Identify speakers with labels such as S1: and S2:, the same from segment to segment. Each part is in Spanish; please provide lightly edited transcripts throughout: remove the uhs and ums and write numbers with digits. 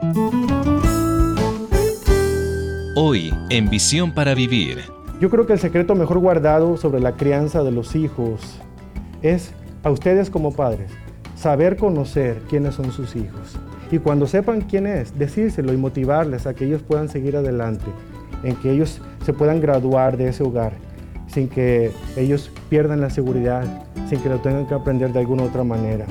S1: Hoy, en Visión para Vivir.
S2: Yo creo que el secreto mejor guardado sobre la crianza de los hijos es, a ustedes como padres, saber conocer quiénes son sus hijos. Y cuando sepan quién es, decírselo y motivarles a que ellos puedan seguir adelante, en que ellos se puedan graduar de ese hogar, sin que ellos pierdan la seguridad, sin que lo tengan que aprender de alguna otra manera.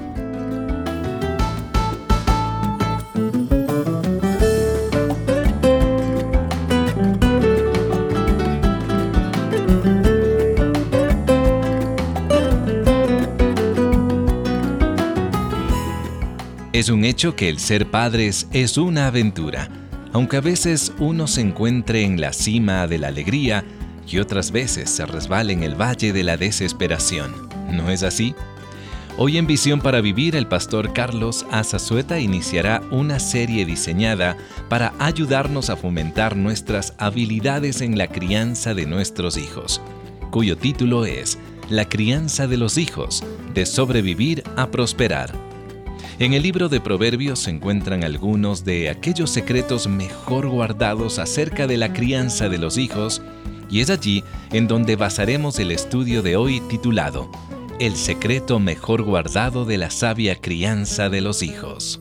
S1: Es un hecho que el ser padres es una aventura, aunque a veces uno se encuentre en la cima de la alegría y otras veces se resbale en el valle de la desesperación. ¿No es así? Hoy en Visión para Vivir, el pastor Carlos Azazueta iniciará una serie diseñada para ayudarnos a fomentar nuestras habilidades en la crianza de nuestros hijos, cuyo título es La crianza de los hijos, de sobrevivir a prosperar. En el libro de Proverbios se encuentran algunos de aquellos secretos mejor guardados acerca de la crianza de los hijos, y es allí en donde basaremos el estudio de hoy titulado El secreto mejor guardado de la sabia crianza de los hijos.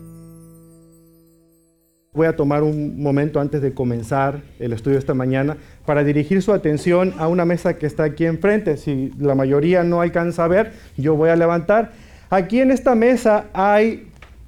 S2: Voy a tomar un momento antes de comenzar el estudio esta mañana para dirigir su atención a una mesa que está aquí enfrente. Si la mayoría no alcanza a ver, yo voy a levantar. Aquí en esta mesa hay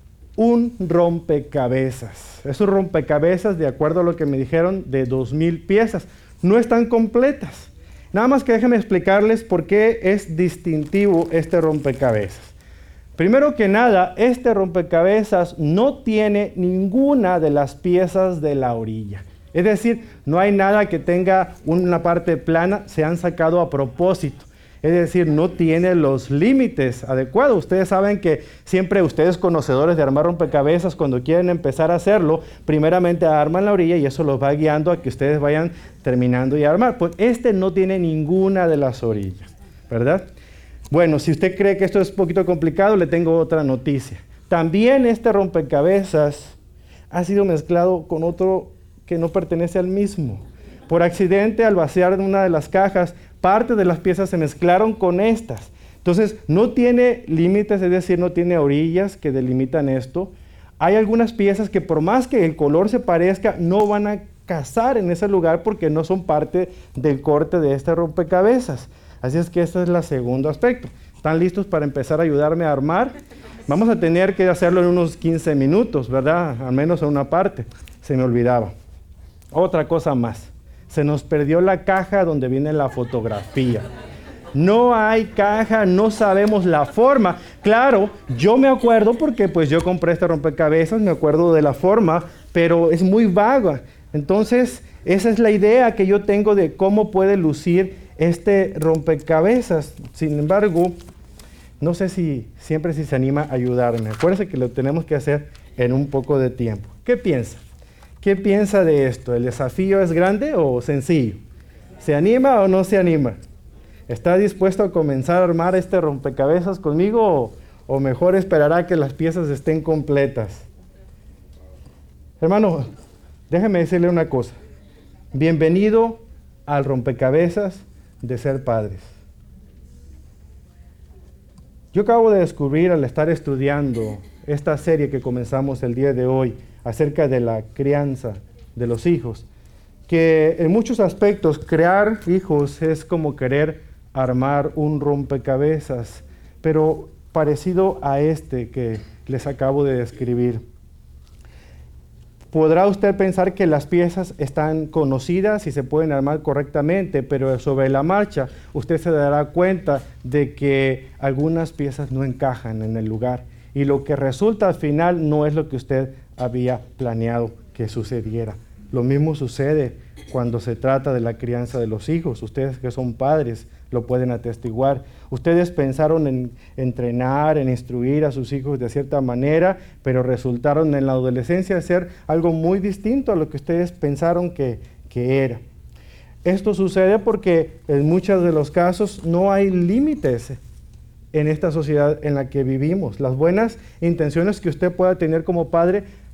S2: un rompecabezas. Es un rompecabezas, de acuerdo a lo que me dijeron, de 2000 piezas. No están completas. Nada más que déjenme explicarles por qué es distintivo este rompecabezas. Primero que nada, este rompecabezas no tiene ninguna de las piezas de la orilla. Es decir, no hay nada que tenga una parte plana, se han sacado a propósito. Es decir, no tiene los límites adecuados. Ustedes saben que siempre ustedes conocedores de armar rompecabezas, cuando quieren empezar a hacerlo, primeramente arman la orilla y eso los va guiando a que ustedes vayan terminando y armar. Pues este no tiene ninguna de las orillas, ¿verdad? Bueno, si usted cree que esto es un poquito complicado, le tengo otra noticia. También este rompecabezas ha sido mezclado con otro que no pertenece al mismo. Por accidente, al vaciar una de las cajas, parte de las piezas se mezclaron con estas. Entonces, no tiene límites, es decir, no tiene orillas que delimitan esto. Hay algunas piezas que por más que el color se parezca, no van a casar en ese lugar porque no son parte del corte de este rompecabezas. Así es que este es el segundo aspecto. ¿Están listos para empezar a ayudarme a armar? Vamos a tener que hacerlo en unos 15 minutos, ¿verdad? Al menos en una parte. Se me olvidaba. Otra cosa más. Se nos perdió la caja donde viene la fotografía. No hay caja, no sabemos la forma. Claro, yo me acuerdo porque pues yo compré este rompecabezas, me acuerdo de la forma, pero es muy vaga. Entonces, esa es la idea que yo tengo de cómo puede lucir este rompecabezas. Sin embargo, no sé si siempre se anima a ayudarme. Acuérdense que lo tenemos que hacer en un poco de tiempo. ¿Qué piensa? ¿Qué piensa de esto? ¿El desafío es grande o sencillo? ¿Se anima o no se anima? ¿Está dispuesto a comenzar a armar este rompecabezas conmigo o mejor esperará que las piezas estén completas? Hermano, déjeme decirle una cosa. Bienvenido al rompecabezas de ser padres. Yo acabo de descubrir al estar estudiando esta serie que comenzamos el día de hoy acerca de la crianza de los hijos, que en muchos aspectos crear hijos es como querer armar un rompecabezas, pero parecido a este que les acabo de describir. Podrá usted pensar que las piezas están conocidas y se pueden armar correctamente, pero sobre la marcha usted se dará cuenta de que algunas piezas no encajan en el lugar y lo que resulta al final no es lo que usted había planeado que sucediera. Lo mismo sucede cuando se trata de la crianza de los hijos. Ustedes que son padres lo pueden atestiguar. Ustedes pensaron en entrenar, en instruir a sus hijos de cierta manera, pero resultaron en la adolescencia ser algo muy distinto a lo que ustedes pensaron que era. Esto sucede porque en muchos de los casos no hay límites en esta sociedad en la que vivimos. Las buenas intenciones que usted pueda tener como padre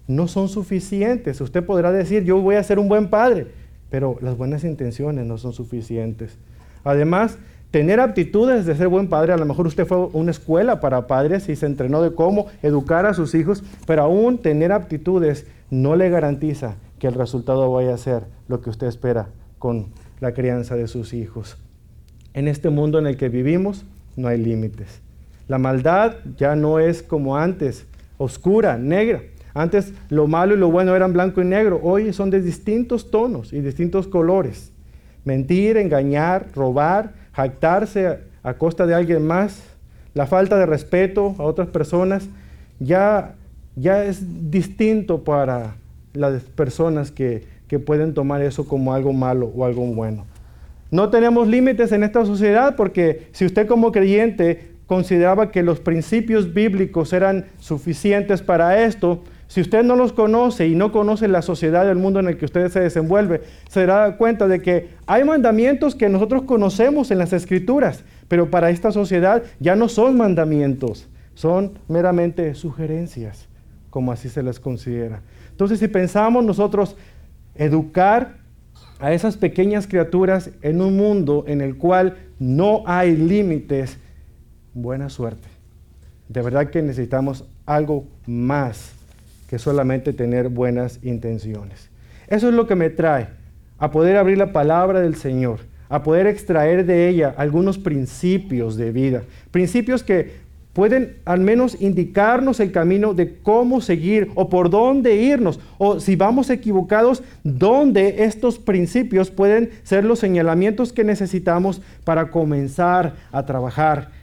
S2: no son suficientes. Usted podrá decir, yo voy a ser un buen padre, pero las buenas intenciones no son suficientes. Además, tener aptitudes de ser buen padre, a lo mejor usted fue a una escuela para padres y se entrenó de cómo educar a sus hijos, pero aún tener aptitudes no le garantiza que el resultado vaya a ser lo que usted espera con la crianza de sus hijos. En este mundo en el que vivimos no hay límites. La maldad ya no es como antes, oscura, negra. Antes lo malo y lo bueno eran blanco y negro. Hoy son de distintos tonos y distintos colores. Mentir, engañar, robar, jactarse a costa de alguien más, la falta de respeto a otras personas, ya es distinto para las personas que pueden tomar eso como algo malo o algo bueno. No tenemos límites en esta sociedad porque si usted como creyente consideraba que los principios bíblicos eran suficientes para esto, si usted no los conoce y no conoce la sociedad del mundo en el que usted se desenvuelve, se dará cuenta de que hay mandamientos que nosotros conocemos en las Escrituras, pero para esta sociedad ya no son mandamientos, son meramente sugerencias, como así se les considera. Entonces, si pensamos nosotros educar a esas pequeñas criaturas en un mundo en el cual no hay límites, buena suerte. De verdad que necesitamos algo más que solamente tener buenas intenciones. Eso es lo que me trae a poder abrir la palabra del Señor, a poder extraer de ella algunos principios de vida, principios que pueden al menos indicarnos el camino de cómo seguir o por dónde irnos, o si vamos equivocados, dónde estos principios pueden ser los señalamientos que necesitamos para comenzar a trabajar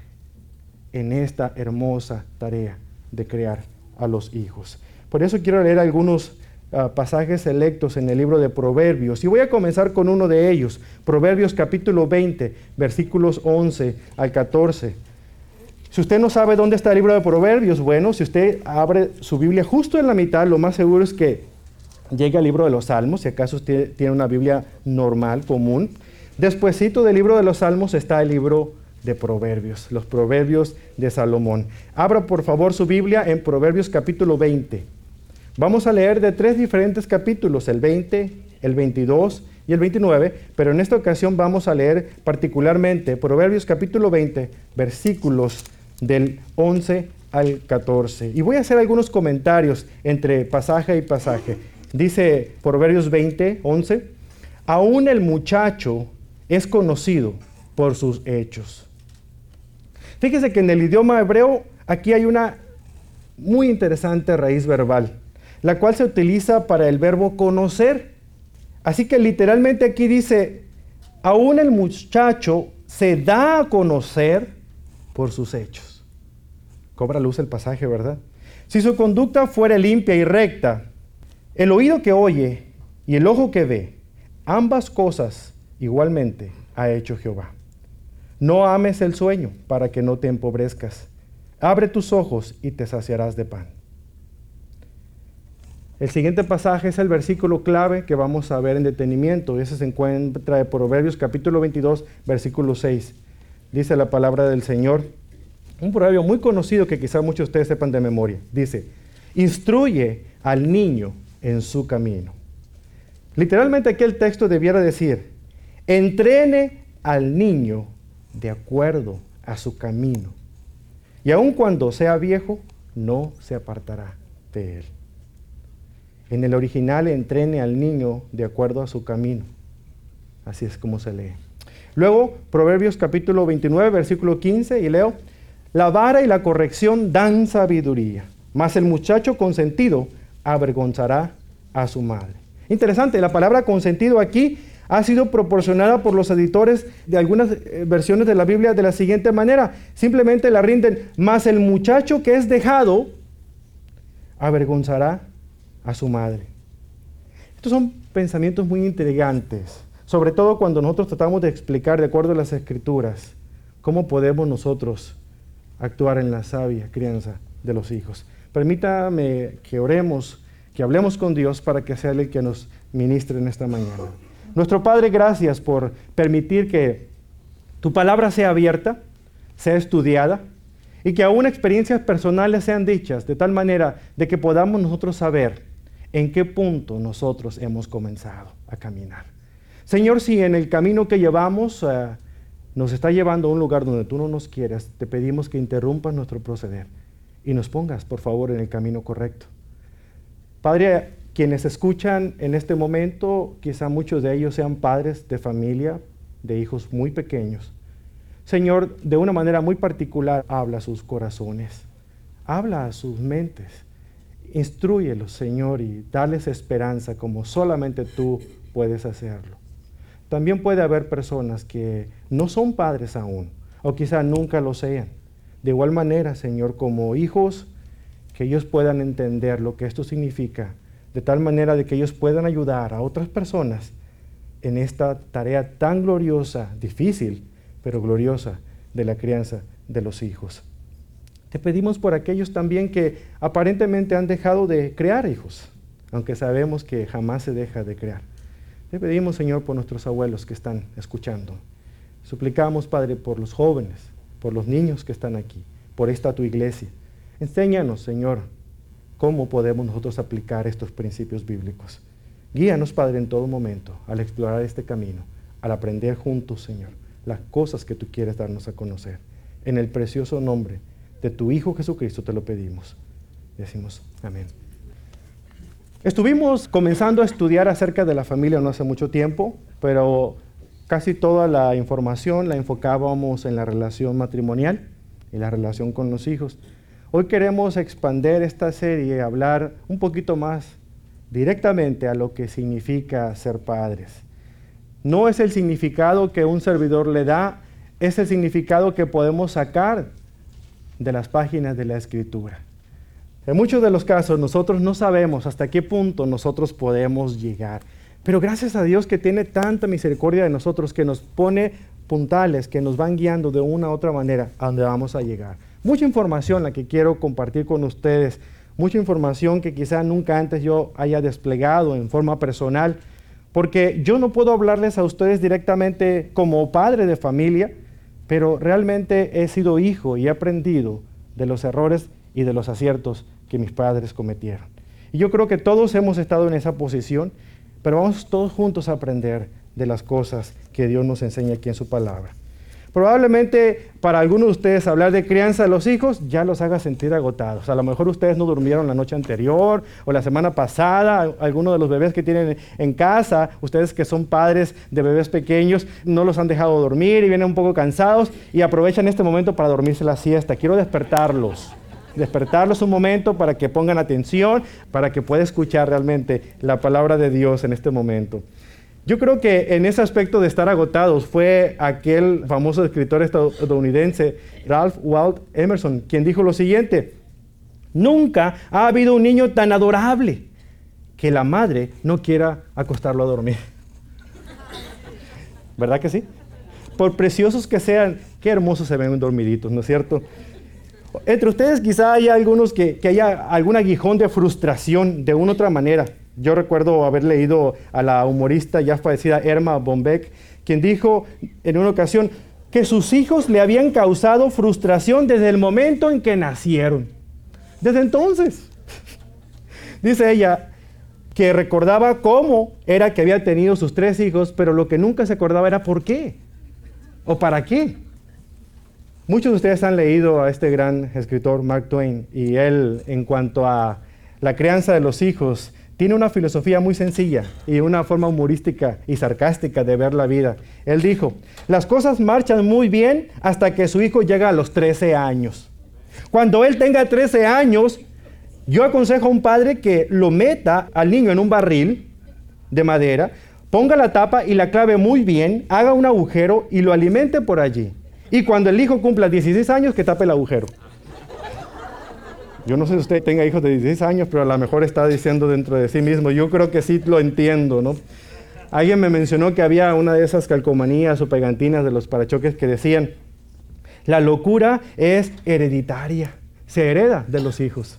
S2: en esta hermosa tarea de crear a los hijos. Por eso quiero leer algunos pasajes selectos en el libro de Proverbios, y voy a comenzar con uno de ellos, Proverbios capítulo 20, versículos 11 al 14. Si usted no sabe dónde está el libro de Proverbios, bueno, si usted abre su Biblia justo en la mitad, lo más seguro es que llegue al libro de los Salmos, si acaso usted tiene una Biblia normal, común. Despuesito del libro de los Salmos está el libro de Proverbios, los Proverbios de Salomón. Abra por favor su Biblia en Proverbios capítulo 20. Vamos a leer de 3 diferentes capítulos, el 20, el 22 y el 29, pero en esta ocasión vamos a leer particularmente Proverbios capítulo 20, versículos del 11 al 14. Y voy a hacer algunos comentarios entre pasaje y pasaje. Dice Proverbios 20, 11, aún el muchacho es conocido por sus hechos. Fíjese que en el idioma hebreo aquí hay una muy interesante raíz verbal, la cual se utiliza para el verbo conocer. Así que literalmente aquí dice, aún el muchacho se da a conocer por sus hechos. Cobra luz el pasaje, ¿verdad? Si su conducta fuera limpia y recta, el oído que oye y el ojo que ve, ambas cosas igualmente ha hecho Jehová. No ames el sueño para que no te empobrezcas. Abre tus ojos y te saciarás de pan. El siguiente pasaje es el versículo clave que vamos a ver en detenimiento. Ese se encuentra en Proverbios capítulo 22, versículo 6. Dice la palabra del Señor, un proverbio muy conocido que quizá muchos de ustedes sepan de memoria. Dice, instruye al niño en su camino. Literalmente aquí el texto debiera decir, entrene al niño de acuerdo a su camino, y aun cuando sea viejo, no se apartará de él. En el original, entrene al niño de acuerdo a su camino. Así es como se lee. Luego, Proverbios capítulo 29, versículo 15, y leo, la vara y la corrección dan sabiduría, mas el muchacho consentido avergonzará a su madre. Interesante, la palabra consentido aquí ha sido proporcionada por los editores de algunas versiones de la Biblia de la siguiente manera. Simplemente la rinden, mas el muchacho que es dejado avergonzará a su madre. Estos son pensamientos muy intrigantes, sobre todo cuando nosotros tratamos de explicar de acuerdo a las Escrituras cómo podemos nosotros actuar en la sabia crianza de los hijos. Permítame que oremos, que hablemos con Dios para que sea Él el que nos ministre en esta mañana. Nuestro Padre, gracias por permitir que tu palabra sea abierta, sea estudiada, y que aún experiencias personales sean dichas, de tal manera de que podamos nosotros saber en qué punto nosotros hemos comenzado a caminar. Señor, si en el camino que llevamos nos está llevando a un lugar donde tú no nos quieres, te pedimos que interrumpas nuestro proceder y nos pongas, por favor, en el camino correcto. Padre, quienes escuchan en este momento, quizá muchos de ellos sean padres de familia, de hijos muy pequeños. Señor, de una manera muy particular, habla a sus corazones, habla a sus mentes, instrúyelos, Señor, y dales esperanza como solamente tú puedes hacerlo. También puede haber personas que no son padres aún, o quizá nunca lo sean. De igual manera, Señor, como hijos, que ellos puedan entender lo que esto significa, de tal manera de que ellos puedan ayudar a otras personas en esta tarea tan gloriosa, difícil, pero gloriosa, de la crianza de los hijos. Te pedimos por aquellos también que aparentemente han dejado de crear hijos, aunque sabemos que jamás se deja de crear. Te pedimos, Señor, por nuestros abuelos que están escuchando. Suplicamos, Padre, por los jóvenes, por los niños que están aquí, por esta tu iglesia. Enséñanos, Señor, cómo podemos nosotros aplicar estos principios bíblicos. Guíanos, Padre, en todo momento al explorar este camino, al aprender juntos, Señor, las cosas que tú quieres darnos a conocer. En el precioso nombre de tu Hijo Jesucristo te lo pedimos. Decimos amén. Estuvimos comenzando a estudiar acerca de la familia no hace mucho tiempo, pero casi toda la información la enfocábamos en la relación matrimonial y la relación con los hijos. Hoy queremos expandir esta serie y hablar un poquito más directamente a lo que significa ser padres. No es el significado que un servidor le da, es el significado que podemos sacar de las páginas de la Escritura. En muchos de los casos nosotros no sabemos hasta qué punto nosotros podemos llegar, pero gracias a Dios que tiene tanta misericordia de nosotros, que nos pone puntales, que nos van guiando de una u otra manera a donde vamos a llegar. Mucha información la que quiero compartir con ustedes, mucha información que quizá nunca antes yo haya desplegado en forma personal, porque yo no puedo hablarles a ustedes directamente como padre de familia, pero realmente he sido hijo y he aprendido de los errores y de los aciertos que mis padres cometieron. Y yo creo que todos hemos estado en esa posición, pero vamos todos juntos a aprender de las cosas que Dios nos enseña aquí en su palabra. Probablemente para algunos de ustedes hablar de crianza de los hijos ya los haga sentir agotados. A lo mejor ustedes no durmieron la noche anterior o la semana pasada. Algunos de los bebés que tienen en casa, ustedes que son padres de bebés pequeños, no los han dejado dormir y vienen un poco cansados y aprovechan este momento para dormirse la siesta. Quiero despertarlos un momento para que pongan atención, para que puedan escuchar realmente la palabra de Dios en este momento. Yo creo que en ese aspecto de estar agotados fue aquel famoso escritor estadounidense, Ralph Waldo Emerson, quien dijo lo siguiente: nunca ha habido un niño tan adorable que la madre no quiera acostarlo a dormir. ¿Verdad que sí? Por preciosos que sean, qué hermosos se ven dormiditos, ¿no es cierto? Entre ustedes quizá haya algunos que haya algún aguijón de frustración de una u otra manera. Yo recuerdo haber leído a la humorista ya fallecida Erma Bombeck, quien dijo en una ocasión que sus hijos le habían causado frustración desde el momento en que nacieron. Desde entonces. Dice ella que recordaba cómo era que había tenido sus 3 hijos, pero lo que nunca se acordaba era por qué o para qué. Muchos de ustedes han leído a este gran escritor Mark Twain, y él, en cuanto a la crianza de los hijos, tiene una filosofía muy sencilla y una forma humorística y sarcástica de ver la vida. Él dijo: las cosas marchan muy bien hasta que su hijo llega a los 13 años. Cuando él tenga 13 años, yo aconsejo a un padre que lo meta al niño en un barril de madera, ponga la tapa y la clave muy bien, haga un agujero y lo alimente por allí. Y cuando el hijo cumpla 16 años, que tape el agujero. Yo no sé si usted tenga hijos de 16 años, pero a lo mejor está diciendo dentro de sí mismo: yo creo que sí lo entiendo, ¿no? Alguien me mencionó que había una de esas calcomanías o pegantinas de los parachoques que decían: la locura es hereditaria, se hereda de los hijos.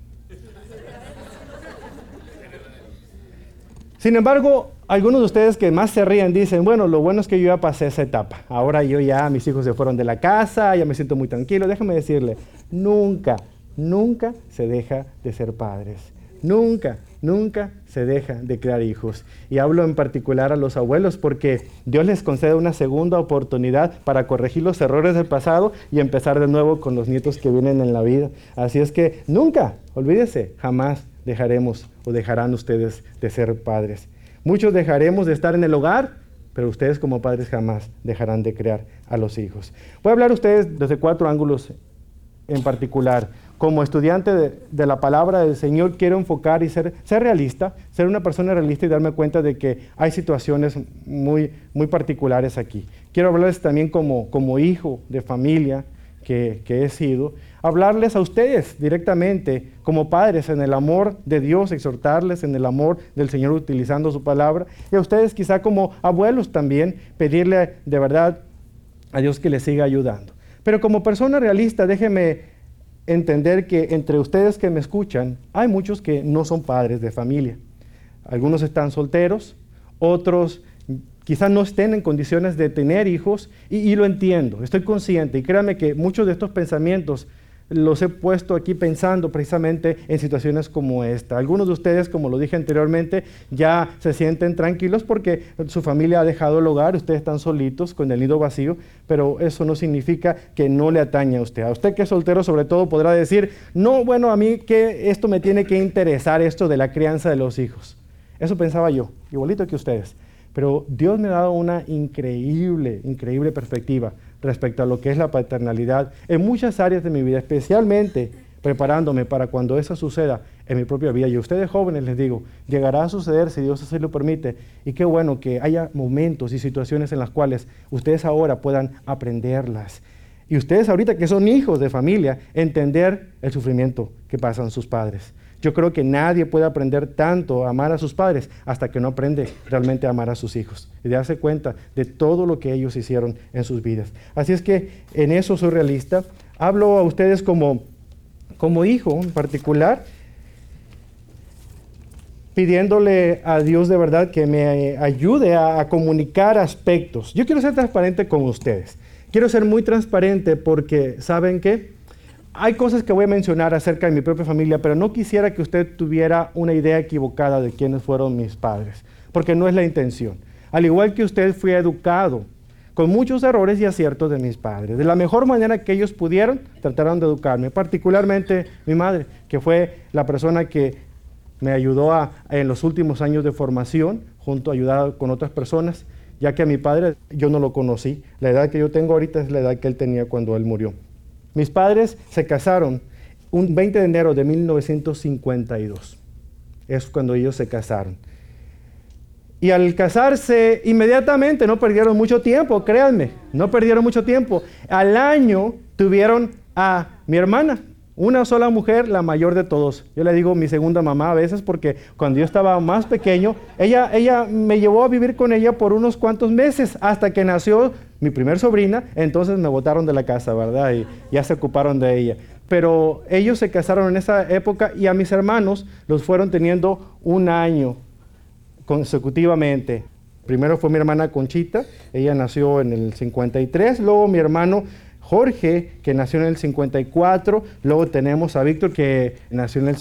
S2: Sin embargo, algunos de ustedes que más se ríen dicen: bueno, lo bueno es que yo ya pasé esa etapa. Ahora mis hijos se fueron de la casa, ya me siento muy tranquilo. Déjame decirle, nunca se deja de ser padres. Nunca nunca se deja de crear hijos. Y hablo en particular a los abuelos porque Dios les concede una segunda oportunidad para corregir los errores del pasado y empezar de nuevo con los nietos que vienen en la vida. Así es que nunca, olvídese, jamás dejaremos o dejarán ustedes de ser padres. Muchos dejaremos de estar en el hogar, pero ustedes como padres jamás dejarán de crear a los hijos. Voy a hablar a ustedes desde 4 ángulos en particular. Como estudiante de la palabra del Señor, quiero enfocar y ser realista, ser una persona realista y darme cuenta de que hay situaciones muy particulares aquí. Quiero hablarles también como hijo de familia que he sido, hablarles a ustedes directamente como padres en el amor de Dios, exhortarles en el amor del Señor utilizando su palabra, y a ustedes quizá como abuelos también, pedirle de verdad a Dios que les siga ayudando. Pero como persona realista, déjeme entender que entre ustedes que me escuchan, hay muchos que no son padres de familia. Algunos están solteros, otros quizás no estén en condiciones de tener hijos, y lo entiendo, estoy consciente, y créanme que muchos de estos pensamientos los he puesto aquí pensando precisamente en situaciones como esta. Algunos de ustedes, como lo dije anteriormente, ya se sienten tranquilos porque su familia ha dejado el hogar, ustedes están solitos con el nido vacío, pero eso no significa que no le atañe a usted. A usted que es soltero sobre todo podrá decir, no, bueno, a mí que esto me tiene que interesar, esto de la crianza de los hijos. Eso pensaba yo, igualito que ustedes. Pero Dios me ha dado una increíble perspectiva respecto a lo que es la paternalidad en muchas áreas de mi vida, especialmente preparándome para cuando eso suceda en mi propia vida. Y a ustedes jóvenes les digo, llegará a suceder si Dios así lo permite, y qué bueno que haya momentos y situaciones en las cuales ustedes ahora puedan aprenderlas. Y ustedes ahorita que son hijos de familia, entender el sufrimiento que pasan sus padres. Yo creo que nadie puede aprender tanto a amar a sus padres hasta que no aprende realmente a amar a sus hijos y darse cuenta de todo lo que ellos hicieron en sus vidas. Así es que en eso soy realista. Hablo a ustedes como hijo en particular, pidiéndole a Dios de verdad que me ayude a comunicar aspectos. Yo quiero ser transparente con ustedes. Quiero ser muy transparente porque, ¿saben qué? Hay cosas que voy a mencionar acerca de mi propia familia, pero no quisiera que usted tuviera una idea equivocada de quiénes fueron mis padres, porque no es la intención. Al igual que usted, fui educado con muchos errores y aciertos de mis padres. De la mejor manera que ellos pudieron, trataron de educarme, particularmente mi madre, que fue la persona que me ayudó en los últimos años de formación, junto a ayudar con otras personas, ya que a mi padre yo no lo conocí. La edad que yo tengo ahorita es la edad que él tenía cuando él murió. Mis padres se casaron un 20 de enero de 1952. Es cuando ellos se casaron. Y al casarse, inmediatamente, no perdieron mucho tiempo, créanme, no perdieron mucho tiempo. Al año tuvieron a mi hermana, una sola mujer, la mayor de todos. Yo le digo mi segunda mamá a veces porque cuando yo estaba más pequeño, ella me llevó a vivir con ella por unos cuantos meses hasta que nació mi primer sobrina. Entonces me botaron de la casa, ¿verdad? Y ya se ocuparon de ella. Pero ellos se casaron en esa época y a mis hermanos los fueron teniendo un año consecutivamente. Primero fue mi hermana Conchita, ella nació en el 53, luego mi hermano Jorge, que nació en el 54, luego tenemos a Víctor, que nació en el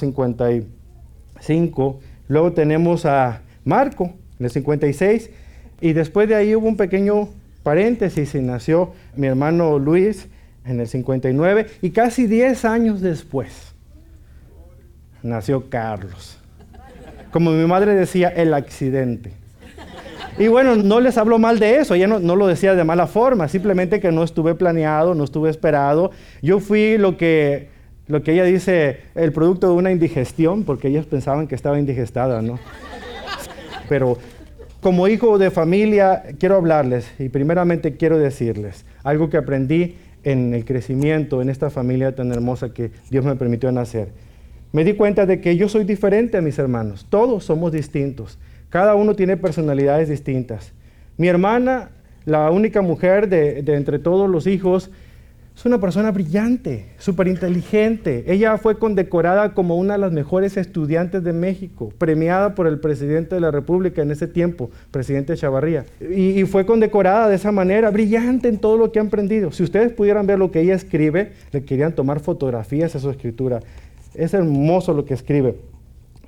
S2: 55, luego tenemos a Marco, en el 56, y después de ahí hubo un pequeño paréntesis y nació mi hermano Luis en el 59, y casi 10 años después nació Carlos. Como mi madre decía, el accidente. Y bueno, no les hablo mal de eso, ella no lo decía de mala forma, simplemente que no estuve planeado, no estuve esperado. Yo fui lo que ella dice, el producto de una indigestión, porque ellos pensaban que estaba indigestada, ¿no? Pero como hijo de familia, quiero hablarles y primeramente quiero decirles algo que aprendí en el crecimiento en esta familia tan hermosa que Dios me permitió nacer. Me di cuenta de que yo soy diferente a mis hermanos, todos somos distintos. Cada uno tiene personalidades distintas. Mi hermana, la única mujer de entre todos los hijos, es una persona brillante, súper inteligente. Ella fue condecorada como una de las mejores estudiantes de México, premiada por el presidente de la República en ese tiempo, presidente Echavarría. Y fue condecorada de esa manera, brillante en todo lo que ha aprendido. Si ustedes pudieran ver lo que ella escribe, le querían tomar fotografías a su escritura. Es hermoso lo que escribe.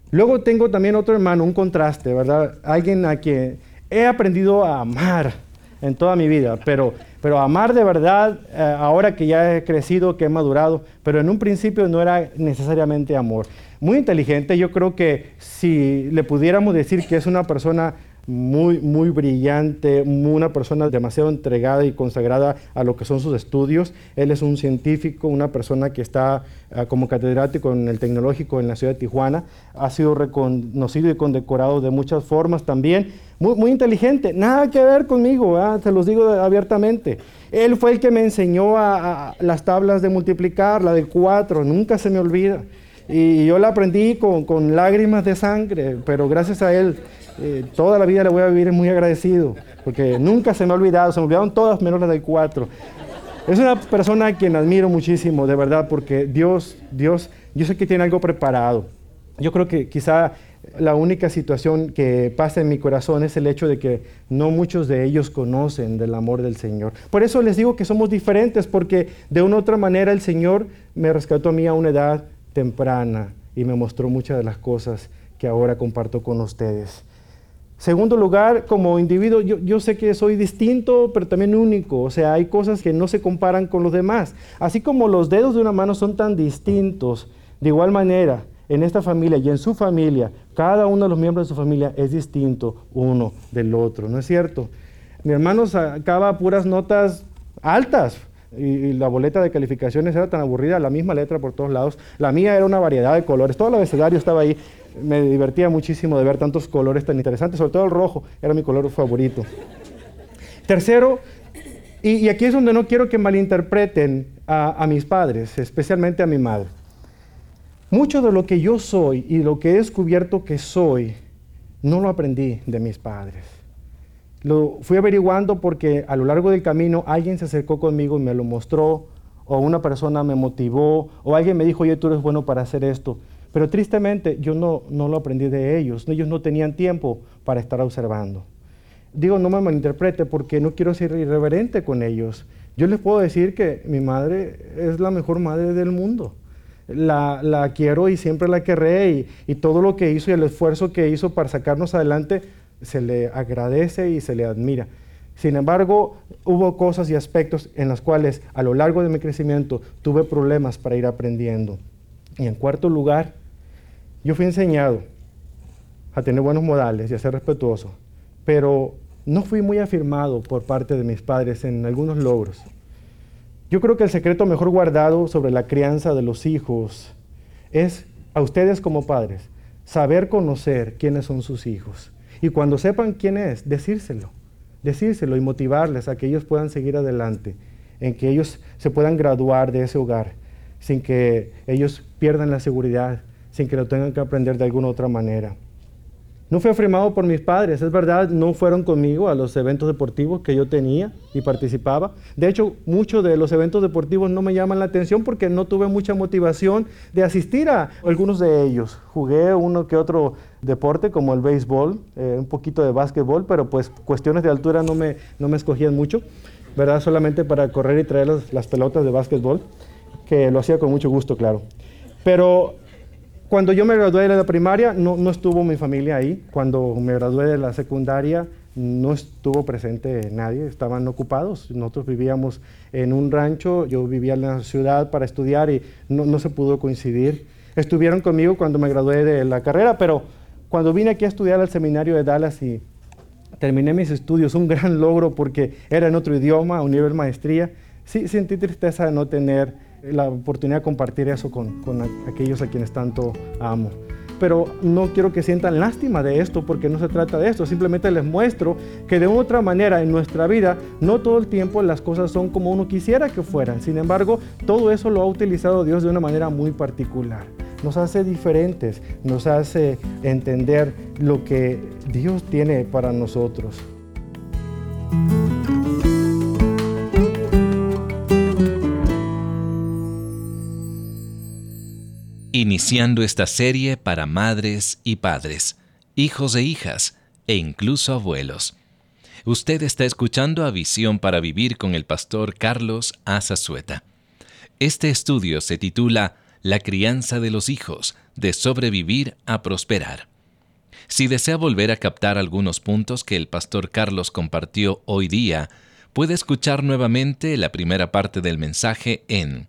S2: Luego tengo también otro hermano, un contraste, ¿verdad? Alguien a quien he aprendido a amar en toda mi vida, pero amar de verdad, ahora que ya he crecido, que he madurado, pero en un principio no era necesariamente amor. Muy inteligente, yo creo que si le pudiéramos decir que es una persona muy brillante, una persona demasiado entregada y consagrada a lo que son sus estudios. Él es un científico, una persona que está como catedrático en el Tecnológico en la ciudad de Tijuana. Ha sido reconocido y condecorado de muchas formas también. Muy inteligente, nada que ver conmigo, se los digo abiertamente. Él fue el que me enseñó a las tablas de multiplicar, la del 4, nunca se me olvida. Y yo la aprendí con lágrimas de sangre, pero gracias a él toda la vida le voy a vivir muy agradecido, porque nunca se me ha olvidado, se me olvidaron todas menos las del 4. Es una persona a quien admiro muchísimo, de verdad, porque Dios, yo sé que tiene algo preparado. Yo creo que quizá la única situación que pasa en mi corazón es el hecho de que no muchos de ellos conocen del amor del Señor. Por eso les digo que somos diferentes, porque de una u otra manera el Señor me rescató a mí a una edad temprana y me mostró muchas de las cosas que ahora comparto con ustedes. Segundo lugar, como individuo, yo sé que soy distinto, pero también único. O sea, hay cosas que no se comparan con los demás. Así como los dedos de una mano son tan distintos, de igual manera, en esta familia y en su familia, cada uno de los miembros de su familia es distinto uno del otro, ¿no es cierto? Mi hermano sacaba puras notas altas y la boleta de calificaciones era tan aburrida, la misma letra por todos lados. La mía era una variedad de colores, todo el abecedario estaba ahí. Me divertía muchísimo de ver tantos colores tan interesantes, sobre todo el rojo, era mi color favorito. Tercero, y aquí es donde no quiero que malinterpreten a mis padres, especialmente a mi madre. Mucho de lo que yo soy y lo que he descubierto que soy, no lo aprendí de mis padres. Lo fui averiguando porque a lo largo del camino alguien se acercó conmigo y me lo mostró, o una persona me motivó, o alguien me dijo, oye, tú eres bueno para hacer esto. Pero tristemente yo no lo aprendí de ellos. Ellos no tenían tiempo para estar observando. Digo, no me malinterprete porque no quiero ser irreverente con ellos. Yo les puedo decir que mi madre es la mejor madre del mundo. La quiero y siempre la querré y todo lo que hizo y el esfuerzo que hizo para sacarnos adelante se le agradece y se le admira. Sin embargo, hubo cosas y aspectos en los cuales a lo largo de mi crecimiento tuve problemas para ir aprendiendo. Y en cuarto lugar, yo fui enseñado a tener buenos modales y a ser respetuoso, pero no fui muy afirmado por parte de mis padres en algunos logros. Yo creo que el secreto mejor guardado sobre la crianza de los hijos es a ustedes como padres, saber conocer quiénes son sus hijos. Y cuando sepan quién es, decírselo y motivarles a que ellos puedan seguir adelante, en que ellos se puedan graduar de ese hogar, sin que ellos pierdan la seguridad, sin que lo tengan que aprender de alguna otra manera. No fui afirmado por mis padres, es verdad, no fueron conmigo a los eventos deportivos que yo tenía y participaba. De hecho, muchos de los eventos deportivos no me llaman la atención porque no tuve mucha motivación de asistir a algunos de ellos. Jugué uno que otro deporte como el béisbol, un poquito de básquetbol, pero pues cuestiones de altura no me escogían mucho, ¿verdad? Solamente para correr y traer las pelotas de básquetbol, que lo hacía con mucho gusto, claro. Pero cuando yo me gradué de la primaria, no estuvo mi familia ahí. Cuando me gradué de la secundaria, no estuvo presente nadie, estaban ocupados. Nosotros vivíamos en un rancho, yo vivía en la ciudad para estudiar y no se pudo coincidir. Estuvieron conmigo cuando me gradué de la carrera, pero cuando vine aquí a estudiar al seminario de Dallas y terminé mis estudios, un gran logro porque era en otro idioma, un nivel maestría, sí sentí tristeza de no tener la oportunidad de compartir eso con aquellos a quienes tanto amo. Pero no quiero que sientan lástima de esto porque no se trata de esto, simplemente les muestro que de otra manera en nuestra vida no todo el tiempo las cosas son como uno quisiera que fueran. Sin embargo, todo eso lo ha utilizado Dios de una manera muy particular. Nos hace diferentes, nos hace entender lo que Dios tiene para nosotros.
S1: Iniciando esta serie para madres y padres, hijos e hijas, e incluso abuelos. Usted está escuchando a Visión para Vivir con el pastor Carlos A. Zazueta. Este estudio se titula la crianza de los hijos, de sobrevivir a prosperar. Si desea volver a captar algunos puntos que el pastor Carlos compartió hoy día, puede escuchar nuevamente la primera parte del mensaje en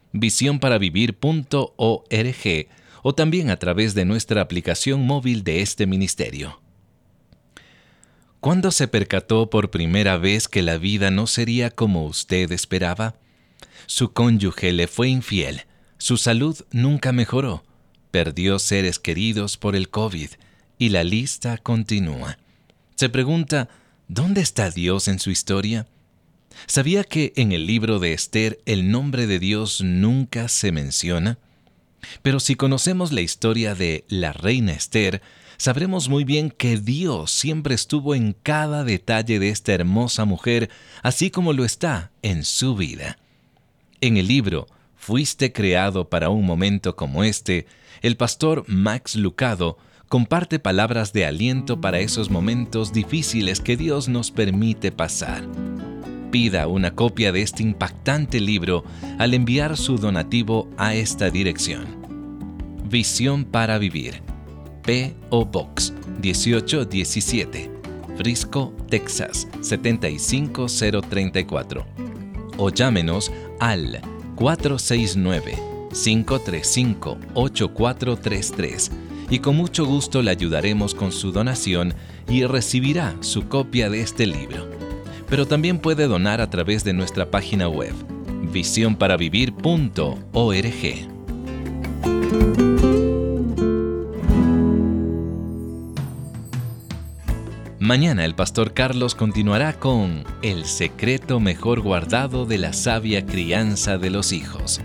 S1: visionparavivir.org o también a través de nuestra aplicación móvil de este ministerio. ¿Cuándo se percató por primera vez que la vida no sería como usted esperaba? Su cónyuge le fue infiel, su salud nunca mejoró, perdió seres queridos por el COVID y la lista continúa. Se pregunta, ¿dónde está Dios en su historia? ¿Sabía que en el libro de Esther el nombre de Dios nunca se menciona? Pero si conocemos la historia de la reina Esther, sabremos muy bien que Dios siempre estuvo en cada detalle de esta hermosa mujer, así como lo está en su vida. En el libro Fuiste creado para un momento como este, el pastor Max Lucado comparte palabras de aliento para esos momentos difíciles que Dios nos permite pasar. Pida una copia de este impactante libro al enviar su donativo a esta dirección. Visión para Vivir, P.O. Box 1817, Frisco, Texas 75034. O llámenos al 469-535-8433 y con mucho gusto le ayudaremos con su donación y recibirá su copia de este libro. Pero también puede donar a través de nuestra página web, visionparavivir.org. Mañana el pastor Carlos continuará con El secreto mejor guardado de la sabia crianza de los hijos.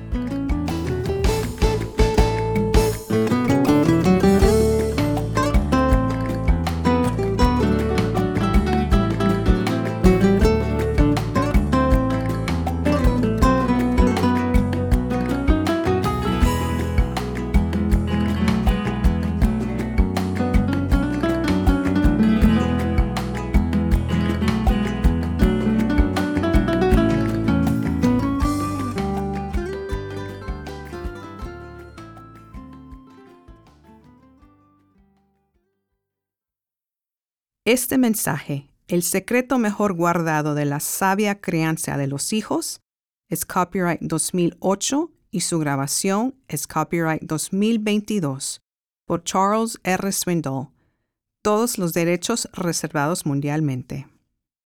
S3: Este mensaje, El secreto mejor guardado de la sabia crianza de los hijos, es copyright 2008 y su grabación es copyright 2022 por Charles R. Swindoll. Todos los derechos reservados mundialmente.